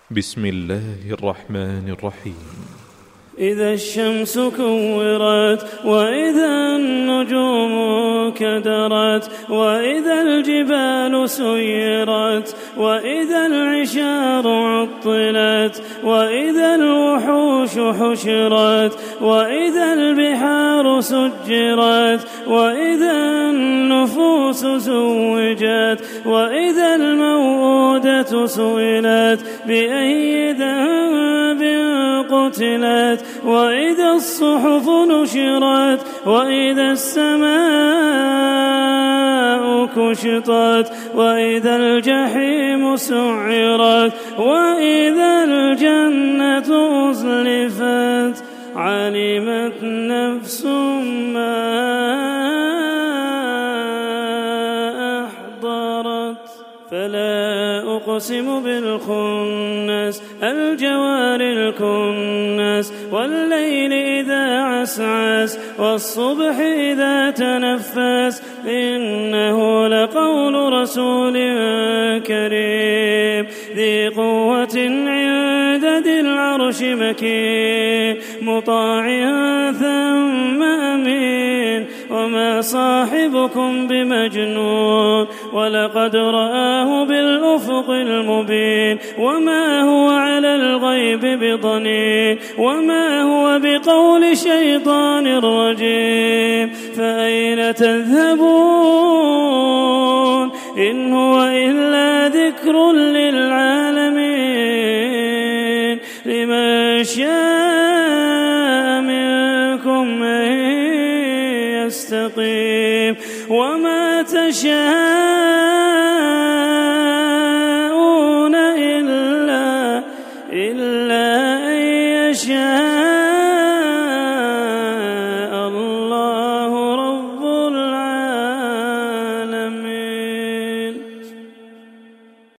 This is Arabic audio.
بسم الله الرحمن الرحيم. إذا الشمس كورت وإذا النجوم كدرت وإذا الجبال سيرت وإذا العشار عطلت وإذا الوحوش حشرت وإذا البحار سجرت وإذا النفوس زوجت وإذا الموءودة سئلت بأي ذنب قتلت وإذا الصحف نشرت وإذا السماء كشطت وإذا الجحيم سعرت وإذا الجنة أزلفت علمت نفس ما أحضرت. فلا أقسم بالخنس الجوار الكنس والليل إذا عسعس والصبح إذا تنفس إنه لقول رسول كريم ذي قوة عند ذي العرش مكين مطاع ثم أمين وما صاحبكم بمجنون ولقد رآه بالأفق المبين وما هو على الغيب بضنين وما هو بقول شيطان رجيم. فأين تذهبون إن هو إلا ذكر للعالمين لمن شاء منكم أن يستقيم وما تشاءون إلا أن يشاء